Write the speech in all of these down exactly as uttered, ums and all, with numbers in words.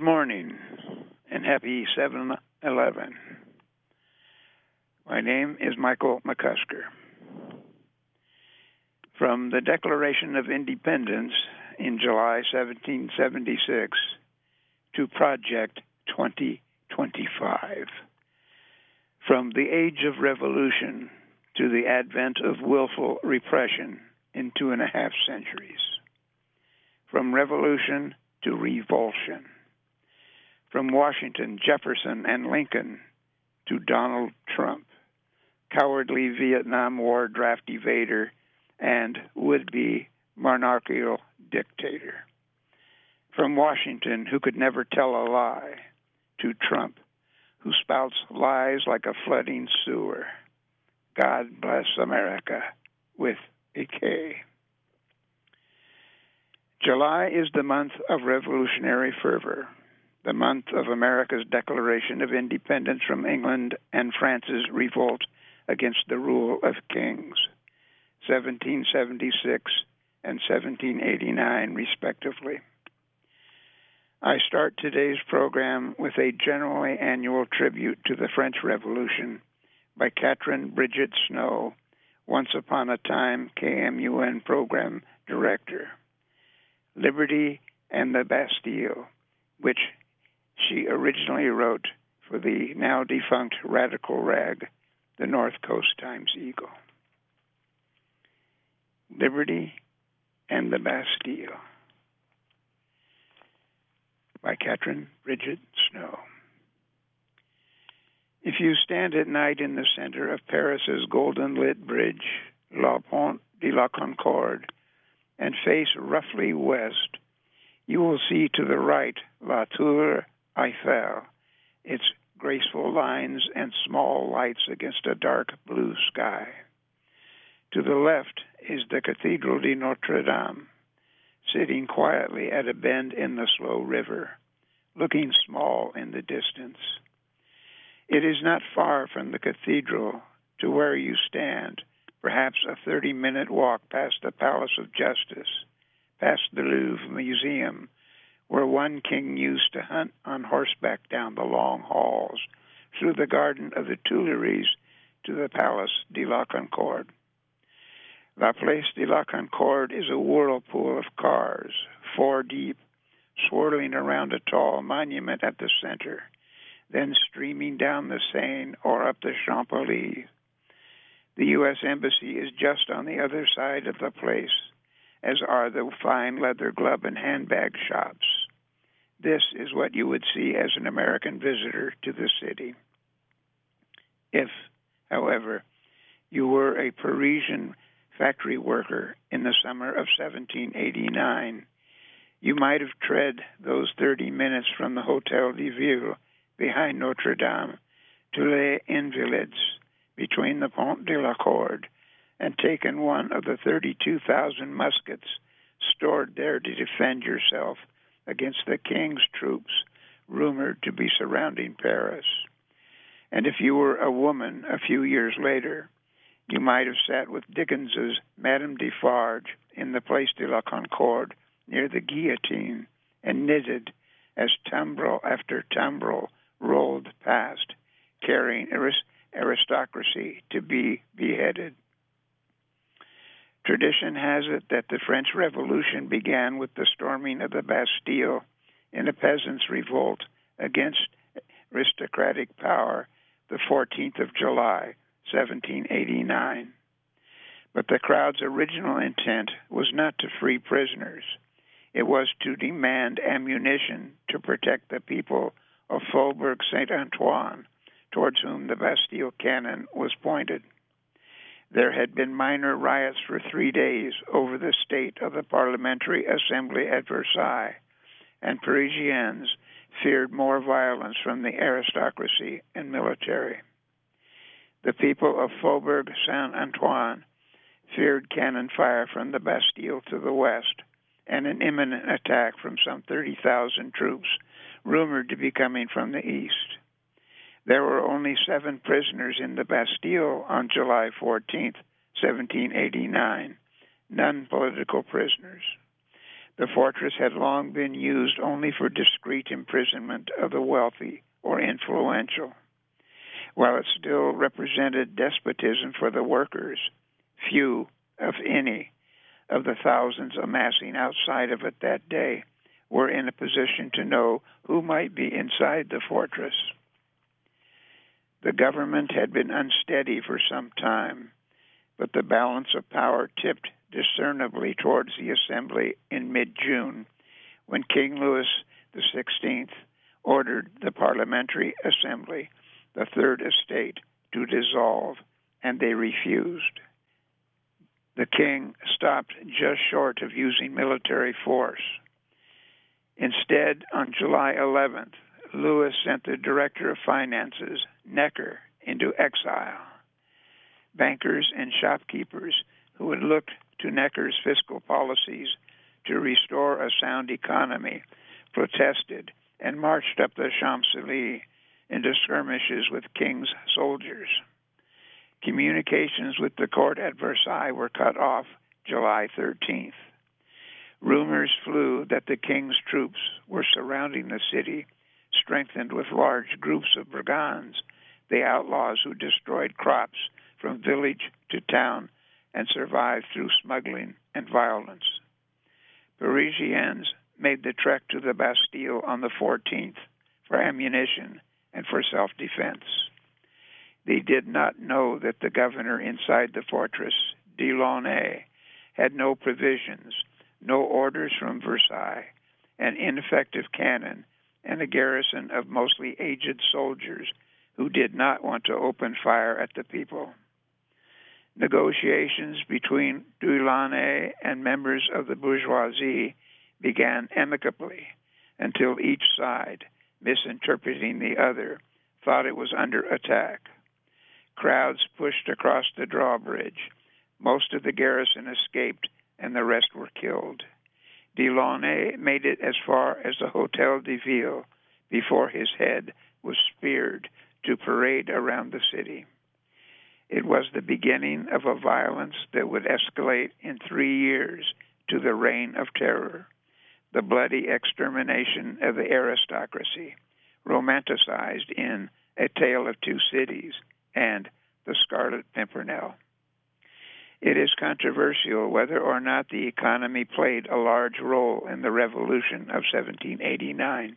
Good morning and happy seven eleven. My name is Michael McCusker. From the Declaration of Independence in July seventeen seventy-six to Project twenty twenty-five. From the age of revolution to the advent of willful repression in two and a half centuries. From revolution to revulsion. From Washington, Jefferson, and Lincoln to Donald Trump, cowardly Vietnam War draft evader and would-be monarchical dictator. From Washington, who could never tell a lie, to Trump, who spouts lies like a flooding sewer. God bless America with a K. July is the month of revolutionary fervor, the month of America's Declaration of Independence from England and France's revolt against the rule of kings, seventeen seventy-six and seventeen eighty-nine, respectively. I start today's program with a generally annual tribute to the French Revolution by Catherine Bridget Snow, once upon a time K M U N program director. Liberty and the Bastille, which she originally wrote for the now defunct radical rag, the North Coast Times-Eagle. Liberty and the Bastille by Catherine Bridget Snow. If you stand at night in the center of Paris's golden-lit bridge, La Pont de la Concorde, and face roughly west, you will see to the right La Tour Eiffel, its graceful lines and small lights against a dark blue sky. To the left is the Cathedral de Notre Dame, sitting quietly at a bend in the slow river, looking small in the distance. It is not far from the cathedral to where you stand, perhaps a thirty-minute walk past the Palace of Justice, past the Louvre Museum, where one king used to hunt on horseback down the long halls, through the garden of the Tuileries to the Palace de la Concorde. La Place de la Concorde is a whirlpool of cars, four deep, swirling around a tall monument at the center, then streaming down the Seine or up the Champs-Élysées. The U S Embassy is just on the other side of the place, as are the fine leather glove and handbag shops. This is what you would see as an American visitor to the city. If, however, you were a Parisian factory worker in the summer of seventeen eighty-nine, you might have tread those thirty minutes from the Hotel de Ville behind Notre Dame to Les Invalides, between the Pont de la Corde, and taken one of the thirty-two thousand muskets stored there to defend yourself against the king's troops rumored to be surrounding Paris. And if you were a woman a few years later, you might have sat with Dickens's Madame Defarge in the Place de la Concorde near the guillotine and knitted as tumbril after tumbril rolled past, carrying arist- aristocracy to be beheaded. Tradition has it that the French Revolution began with the storming of the Bastille in a peasants' revolt against aristocratic power the fourteenth of July, seventeen eighty-nine. But the crowd's original intent was not to free prisoners. It was to demand ammunition to protect the people of Faubourg Saint-Antoine, towards whom the Bastille cannon was pointed. There had been minor riots for three days over the state of the Parliamentary Assembly at Versailles, and Parisians feared more violence from the aristocracy and military. The people of Faubourg Saint-Antoine feared cannon fire from the Bastille to the west, and an imminent attack from some thirty thousand troops, rumored to be coming from the east. There were only seven prisoners in the Bastille on July fourteenth, seventeen eighty-nine, none political prisoners. The fortress had long been used only for discreet imprisonment of the wealthy or influential. While it still represented despotism for the workers, few, if any, of the thousands amassing outside of it that day were in a position to know who might be inside the fortress. The government had been unsteady for some time, but the balance of power tipped discernibly towards the assembly in mid-June, when King Louis the Sixteenth ordered the Parliamentary Assembly, the Third Estate, to dissolve, and they refused. The king stopped just short of using military force. Instead, on July eleventh, Louis sent the Director of Finances, Necker, into exile. Bankers and shopkeepers who had looked to Necker's fiscal policies to restore a sound economy protested and marched up the Champs-Élysées into skirmishes with King's soldiers. Communications with the court at Versailles were cut off July thirteenth. Rumors flew that the king's troops were surrounding the city, strengthened with large groups of brigands, the outlaws who destroyed crops from village to town and survived through smuggling and violence. Parisians made the trek to the Bastille on the fourteenth for ammunition and for self-defense. They did not know that the governor inside the fortress, Delaunay, had no provisions, no orders from Versailles, an ineffective cannon, and a garrison of mostly aged soldiers who did not want to open fire at the people. Negotiations between Delaunay and members of the bourgeoisie began amicably until each side, misinterpreting the other, thought it was under attack. Crowds pushed across the drawbridge. Most of the garrison escaped, and the rest were killed. Delaunay made it as far as the Hôtel de Ville before his head was speared to parade around the city. It was the beginning of a violence that would escalate in three years to the Reign of Terror, the bloody extermination of the aristocracy, romanticized in A Tale of Two Cities and The Scarlet Pimpernel. It is controversial whether or not the economy played a large role in the Revolution of seventeen eighty-nine.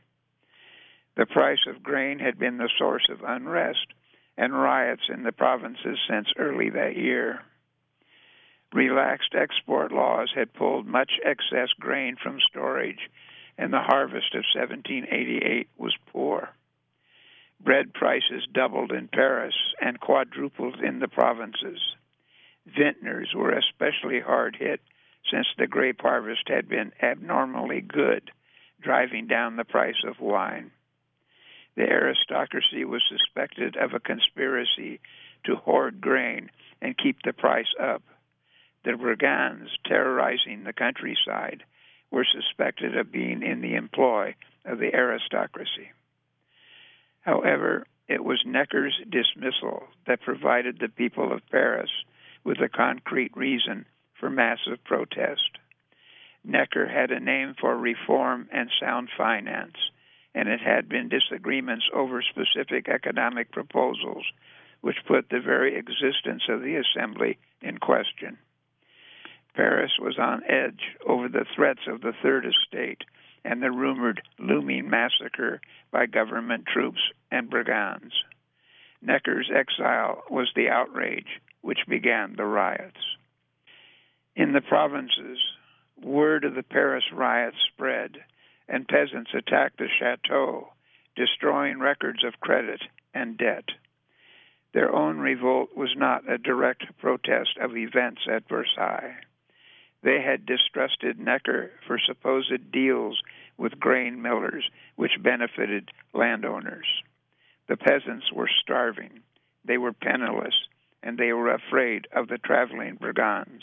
The price of grain had been the source of unrest and riots in the provinces since early that year. Relaxed export laws had pulled much excess grain from storage, and the harvest of seventeen eighty-eight was poor. Bread prices doubled in Paris and quadrupled in the provinces. Vintners were especially hard hit since the grape harvest had been abnormally good, driving down the price of wine. The aristocracy was suspected of a conspiracy to hoard grain and keep the price up. The brigands terrorizing the countryside were suspected of being in the employ of the aristocracy. However, it was Necker's dismissal that provided the people of Paris with a concrete reason for massive protest. Necker had a name for reform and sound finance, and it had been disagreements over specific economic proposals which put the very existence of the assembly in question. Paris was on edge over the threats of the Third Estate and the rumored looming massacre by government troops and brigands. Necker's exile was the outrage which began the riots. In the provinces, word of the Paris riots spread, and peasants attacked the chateau, destroying records of credit and debt. Their own revolt was not a direct protest of events at Versailles. They had distrusted Necker for supposed deals with grain millers which benefited landowners. The peasants were starving, they were penniless, and they were afraid of the traveling brigands.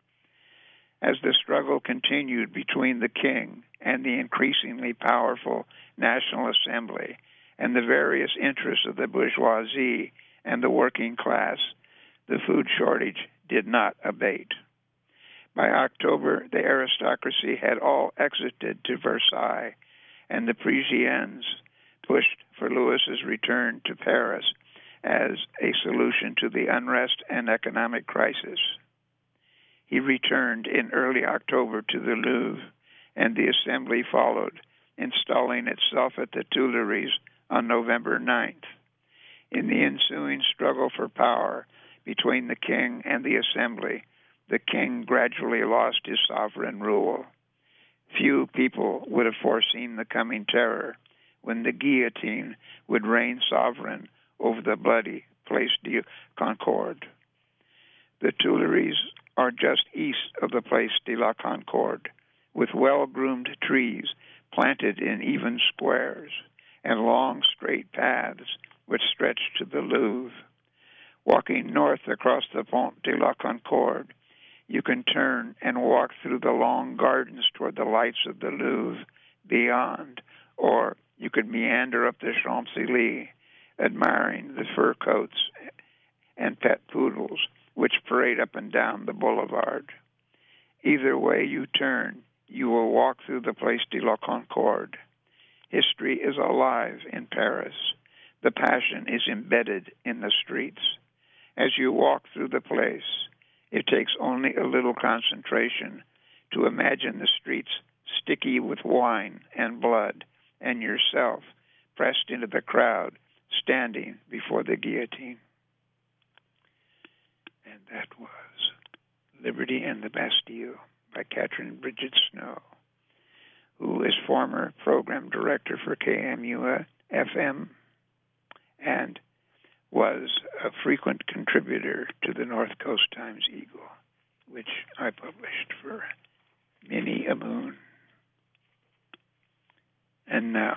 As the struggle continued between the king and the increasingly powerful National Assembly and the various interests of the bourgeoisie and the working class, the food shortage did not abate. By October, the aristocracy had all exited to Versailles, and the Parisians pushed for Louis's return to Paris as a solution to the unrest and economic crisis. He returned in early October to the Louvre, and the assembly followed, installing itself at the Tuileries on November ninth. In the ensuing struggle for power between the king and the assembly, the king gradually lost his sovereign rule. Few people would have foreseen the coming terror when the guillotine would reign sovereign over the bloody Place de Concorde. The Tuileries are just east of the Place de la Concorde, with well-groomed trees planted in even squares and long, straight paths which stretch to the Louvre. Walking north across the Pont de la Concorde, you can turn and walk through the long gardens toward the lights of the Louvre beyond, or you could meander up the Champs-Élysées, admiring the fur coats and pet poodles which parade up and down the boulevard. Either way you turn, you will walk through the Place de la Concorde. History is alive in Paris. The passion is embedded in the streets. As you walk through the place, it takes only a little concentration to imagine the streets sticky with wine and blood, and yourself pressed into the crowd, standing before the guillotine. And that was Liberty and the Bastille by Catherine Bridget Snow, who is former program director for K M U F M and was a frequent contributor to the North Coast Times-Eagle, which I published for many a moon. And now,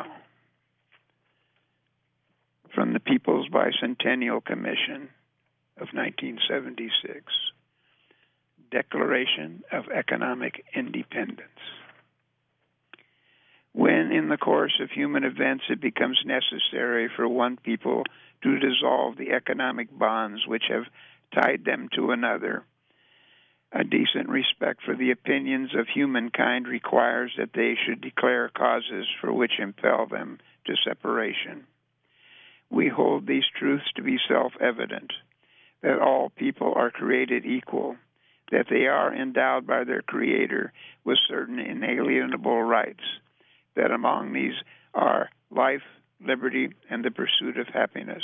from the People's Bicentennial Commission of nineteen seventy-six, Declaration of Economic Independence. When in the course of human events it becomes necessary for one people to dissolve the economic bonds which have tied them to another, a decent respect for the opinions of humankind requires that they should declare causes for which impel them to separation. We hold these truths to be self-evident, that all people are created equal, that they are endowed by their Creator with certain inalienable rights, that among these are life, liberty, and the pursuit of happiness,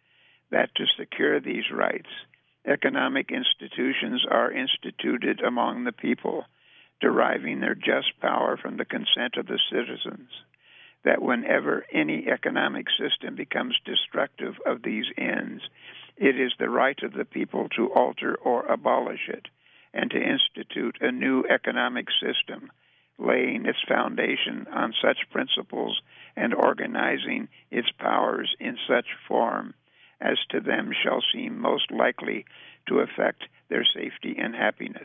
that to secure these rights, economic institutions are instituted among the people, deriving their just power from the consent of the citizens, that whenever any economic system becomes destructive of these ends, it is the right of the people to alter or abolish it, and to institute a new economic system, laying its foundation on such principles and organizing its powers in such form as to them shall seem most likely to affect their safety and happiness.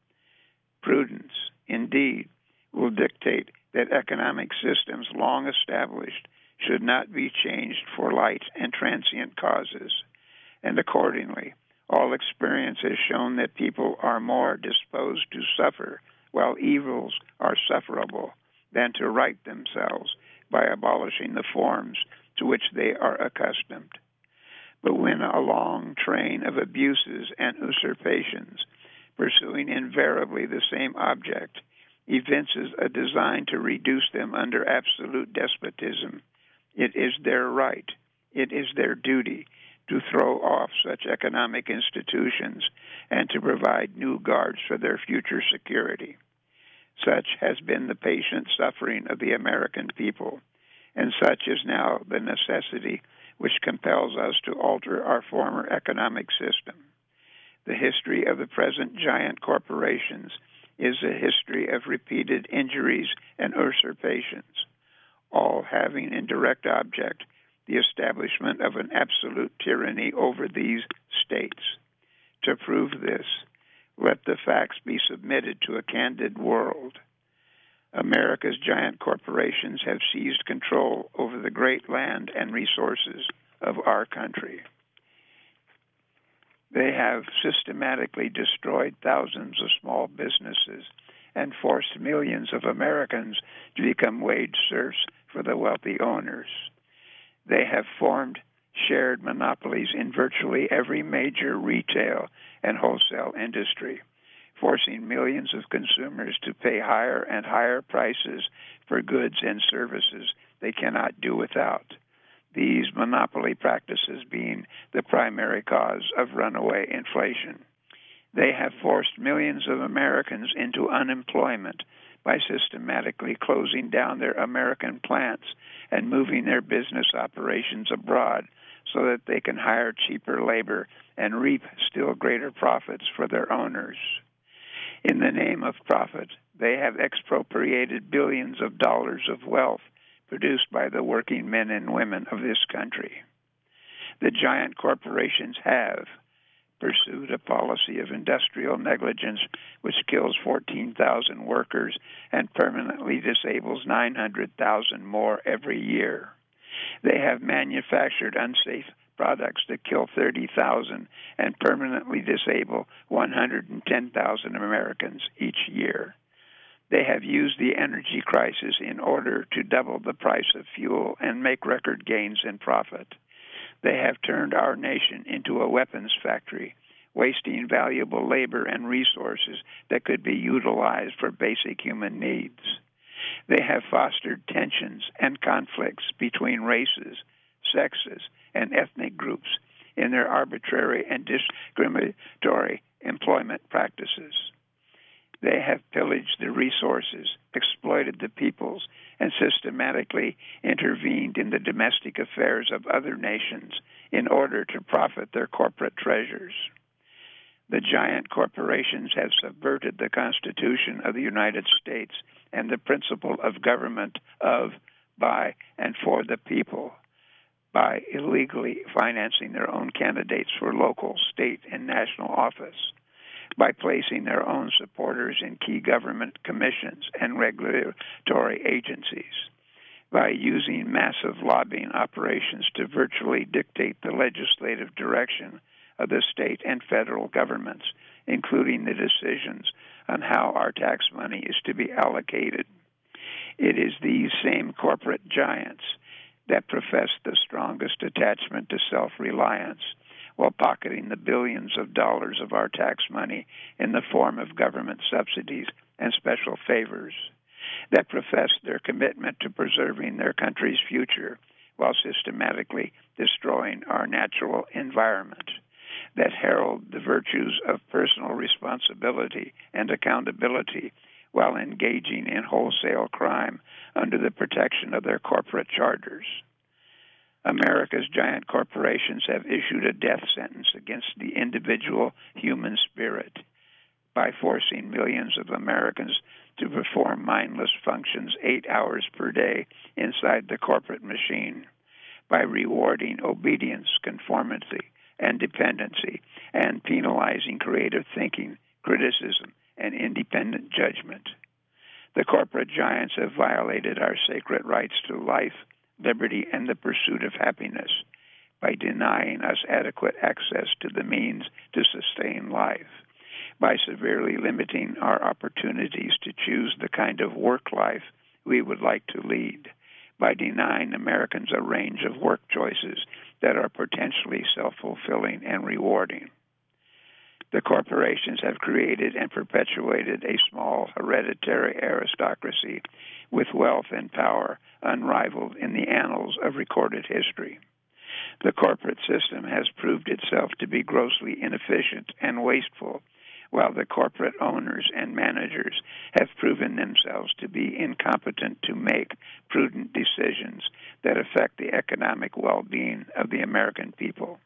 Prudence, indeed, will dictate that economic systems long established should not be changed for light and transient causes, and accordingly, all experience has shown that people are more disposed to suffer while evils are sufferable than to right themselves by abolishing the forms to which they are accustomed. But when a long train of abuses and usurpations, pursuing invariably the same object, evinces a design to reduce them under absolute despotism, it is their right, it is their duty to throw off such economic institutions and to provide new guards for their future security. Such has been the patient suffering of the American people, and such is now the necessity which compels us to alter our former economic system. The history of the present giant corporations is a history of repeated injuries and usurpations, all having in direct object the establishment of an absolute tyranny over these states. To prove this, let the facts be submitted to a candid world. America's giant corporations have seized control over the great land and resources of our country. They have systematically destroyed thousands of small businesses and forced millions of Americans to become wage serfs for the wealthy owners. They have formed shared monopolies in virtually every major retail and wholesale industry, forcing millions of consumers to pay higher and higher prices for goods and services they cannot do without. These monopoly practices being the primary cause of runaway inflation. They have forced millions of Americans into unemployment by systematically closing down their American plants and moving their business operations abroad so that they can hire cheaper labor and reap still greater profits for their owners. In the name of profit, they have expropriated billions of dollars of wealth produced by the working men and women of this country. The giant corporations have pursued a policy of industrial negligence which kills fourteen thousand workers and permanently disables nine hundred thousand more every year. They have manufactured unsafe products that kill thirty thousand and permanently disable one hundred ten thousand Americans each year. They have used the energy crisis in order to double the price of fuel and make record gains in profit. They have turned our nation into a weapons factory, wasting valuable labor and resources that could be utilized for basic human needs. They have fostered tensions and conflicts between races, sexes, and ethnic groups in their arbitrary and discriminatory employment practices. They have pillaged the resources, exploited the peoples, and systematically intervened in the domestic affairs of other nations in order to profit their corporate treasures. The giant corporations have subverted the Constitution of the United States and the principle of government of, by, and for the people by illegally financing their own candidates for local, state, and national office, by placing their own supporters in key government commissions and regulatory agencies, by using massive lobbying operations to virtually dictate the legislative direction of the state and federal governments, including the decisions on how our tax money is to be allocated. It is these same corporate giants that profess the strongest attachment to self-reliance while pocketing the billions of dollars of our tax money in the form of government subsidies and special favors, that profess their commitment to preserving their country's future while systematically destroying our natural environment, that herald the virtues of personal responsibility and accountability while engaging in wholesale crime under the protection of their corporate charters. America's giant corporations have issued a death sentence against the individual human spirit by forcing millions of Americans to perform mindless functions eight hours per day inside the corporate machine, by rewarding obedience, conformity, and dependency, and penalizing creative thinking, criticism, and independent judgment. The corporate giants have violated our sacred rights to life, liberty, and the pursuit of happiness by denying us adequate access to the means to sustain life, by severely limiting our opportunities to choose the kind of work life we would like to lead, by denying Americans a range of work choices that are potentially self-fulfilling and rewarding. The corporations have created and perpetuated a small hereditary aristocracy with wealth and power unrivaled in the annals of recorded history. The corporate system has proved itself to be grossly inefficient and wasteful, while the corporate owners and managers have proven themselves to be incompetent to make prudent decisions that affect the economic well-being of the American people.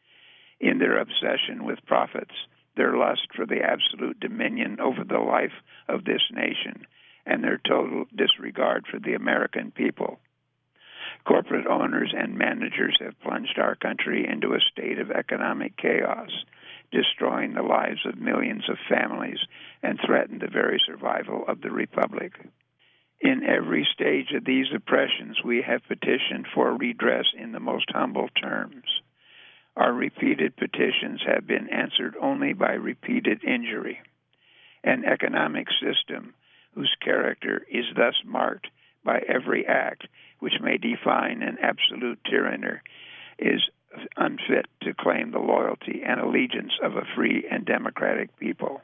In their obsession with profits, their lust for the absolute dominion over the life of this nation, and their total disregard for the American people, corporate owners and managers have plunged our country into a state of economic chaos, destroying the lives of millions of families and threatened the very survival of the Republic. In every stage of these oppressions, we have petitioned for redress in the most humble terms. Our repeated petitions have been answered only by repeated injury. An economic system whose character is thus marked by every act which may define an absolute tyranny is unfit to claim the loyalty and allegiance of a free and democratic people.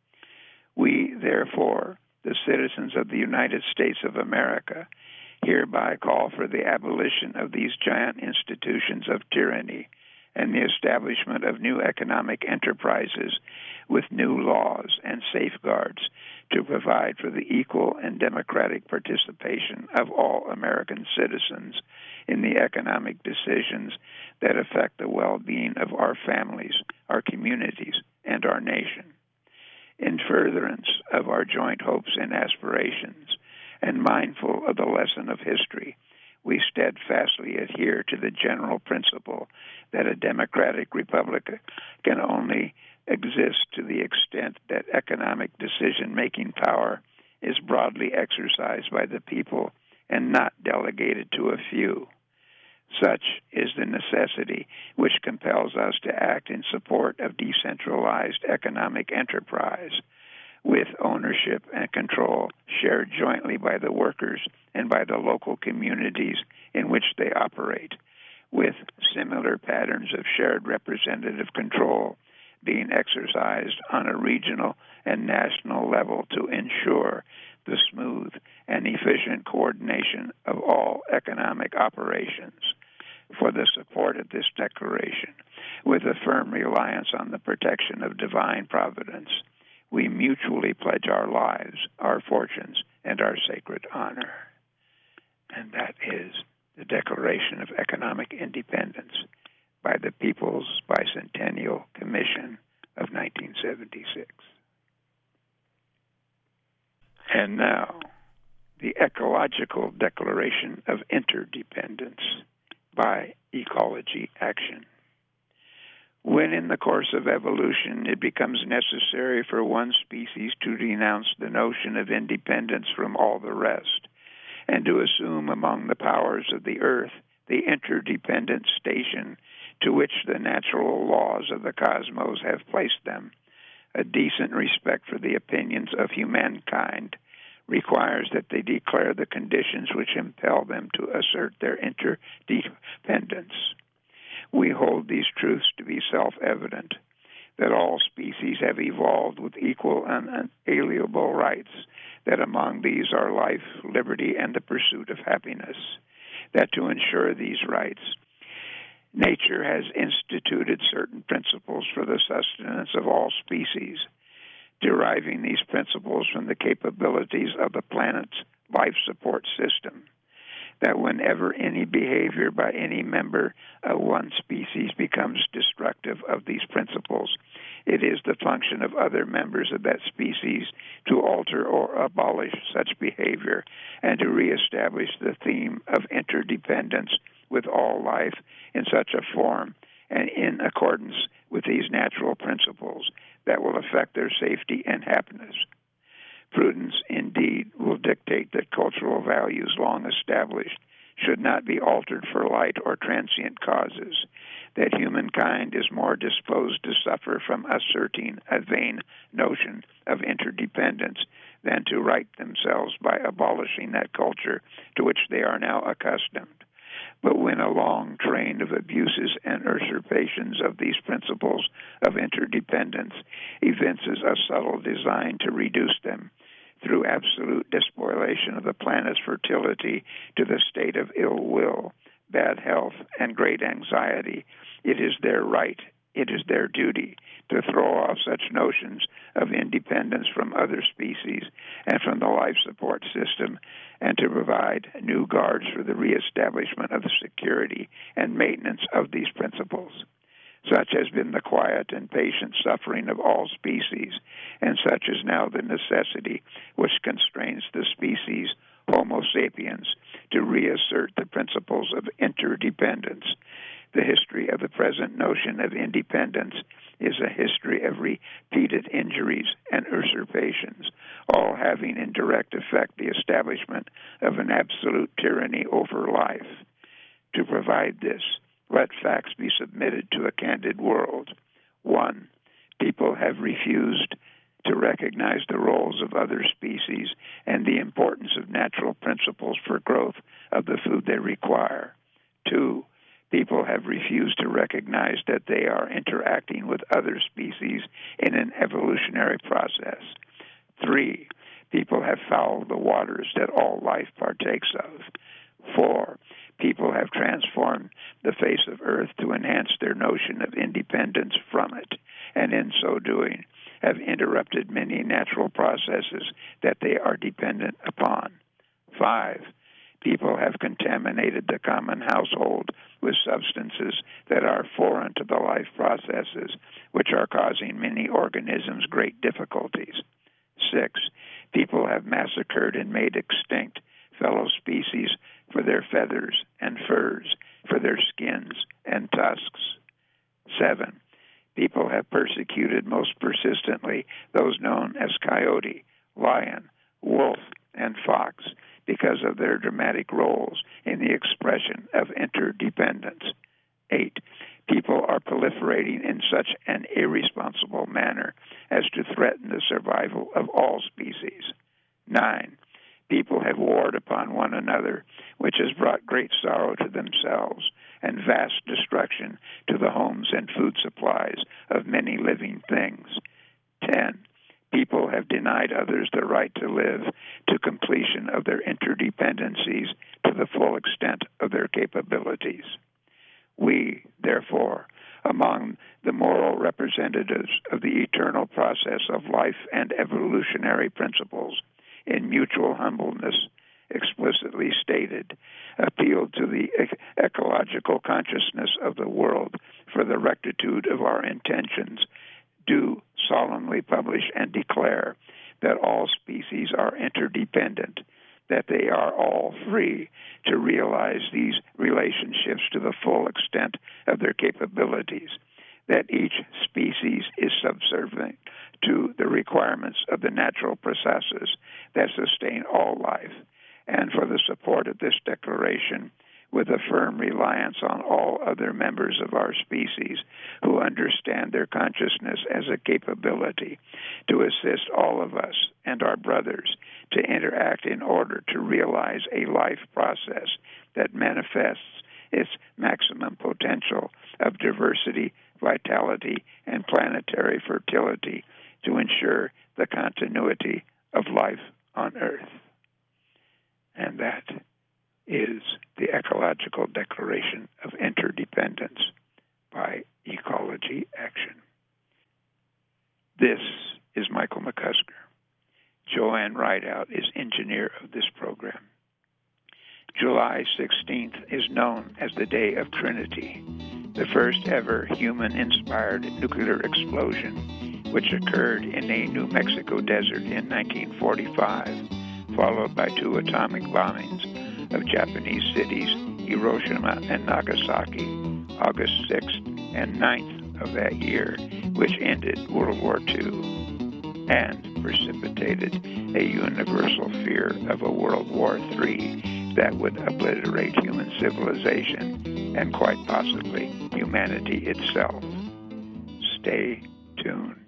We, therefore, the citizens of the United States of America, hereby call for the abolition of these giant institutions of tyranny and the establishment of new economic enterprises with new laws and safeguards to provide for the equal and democratic participation of all American citizens in the economic decisions that affect the well-being of our families, our communities, and our nation. In furtherance of our joint hopes and aspirations, and mindful of the lesson of history, we steadfastly adhere to the general principle that a democratic republic can only exist to the extent that economic decision-making power is broadly exercised by the people and not delegated to a few. Such is the necessity which compels us to act in support of decentralized economic enterprise, with ownership and control shared jointly by the workers and by the local communities in which they operate, with similar patterns of shared representative control being exercised on a regional and national level to ensure the smooth and efficient coordination of all economic operations. For the support of this declaration, with a firm reliance on the protection of divine providence, we mutually pledge our lives, our fortunes, and our sacred honor. And that is the Declaration of Economic Independence by the People's Bicentennial Commission of nineteen seventy-six. And now, the Ecological Declaration of Interdependence by Ecology Action. When in the course of evolution it becomes necessary for one species to renounce the notion of independence from all the rest, and to assume among the powers of the earth the interdependent station to which the natural laws of the cosmos have placed them, a decent respect for the opinions of humankind requires that they declare the conditions which impel them to assert their interdependence. We hold these truths to be self-evident, that all species have evolved with equal and unalienable rights, that among these are life, liberty, and the pursuit of happiness, that to ensure these rights, nature has instituted certain principles for the sustenance of all species, deriving these principles from the capabilities of the planet's life support system, that whenever any behavior by any member of one species becomes destructive of these principles, it is the function of other members of that species to alter or abolish such behavior and to reestablish the theme of interdependence with all life in such a form and in accordance with these natural principles that will affect their safety and happiness. Prudence, indeed, will dictate that cultural values long established should not be altered for light or transient causes, that humankind is more disposed to suffer from asserting a vain notion of interdependence than to right themselves by abolishing that culture to which they are now accustomed. But when a long train of abuses and usurpations of these principles of interdependence evinces a subtle design to reduce them, through absolute despoilation of the planet's fertility to the state of ill will, bad health, and great anxiety, it is their right, it is their duty to throw off such notions of independence from other species and from the life support system, and to provide new guards for the reestablishment of the security and maintenance of these principles. Such has been the quiet and patient suffering of all species, and such is now the necessity which constrains the species Homo sapiens to reassert the principles of interdependence. The history of the present notion of independence is a history of repeated injuries and usurpations, all having in direct effect the establishment of an absolute tyranny over life. To provide this, let facts be submitted to a have refused to recognize the roles of other species and the importance of natural principles for growth of the food they require. Two, people have refused to recognize that they are interacting with other species in an evolutionary process. Three, people have fouled the waters that all life partakes of. Four, people have transformed the face of Earth to enhance their notion of independence from it, and in so doing, have interrupted many natural processes that they are dependent upon. Five, people have contaminated the common household with substances that are foreign to the life processes, which are causing many organisms great difficulties. Six, people have massacred and made extinct fellow species for their feathers and furs, for their skins and tusks. Seven, people have persecuted most persistently those known as coyote, lion, wolf, and fox because of their dramatic roles in the expression of interdependence. Eight, people are proliferating in such an irresponsible manner as to threaten the survival of all species. Nine, people have warred upon one another, which has brought great sorrow to themselves and vast destruction to the homes and food supplies of many living things. Ten, people have denied others the right to live to completion of their interdependencies to the full extent of their capabilities. We, therefore, among the moral representatives of the eternal process of life and evolutionary principles, in mutual humbleness, explicitly stated, appealed to the ec- ecological consciousness of the world for the rectitude of our intentions, do solemnly publish and declare that all species are interdependent, that they are all free to realize these relationships to the full extent of their capabilities, that each species is subservient to the requirements of the natural processes that sustain all life, and for the support of this declaration, with a firm reliance on all other members of our species who understand their consciousness as a capability to assist all of us and our brothers to interact in order to realize a life process that manifests its maximum potential of diversity, vitality, and planetary fertility to ensure the continuity of life on Earth. And that is the Ecological Declaration of Interdependence by Ecology Action. This is Michael McCusker. Joanne Rideout is engineer of this program. July sixteenth is known as the Day of Trinity, the first ever human-inspired nuclear explosion, which occurred in a New Mexico desert in nineteen forty-five, followed by two atomic bombings of Japanese cities, Hiroshima and Nagasaki, August sixth and ninth of that year, which ended World War Two and precipitated a universal fear of a World War Three that would obliterate human civilization and quite possibly humanity itself. Stay tuned.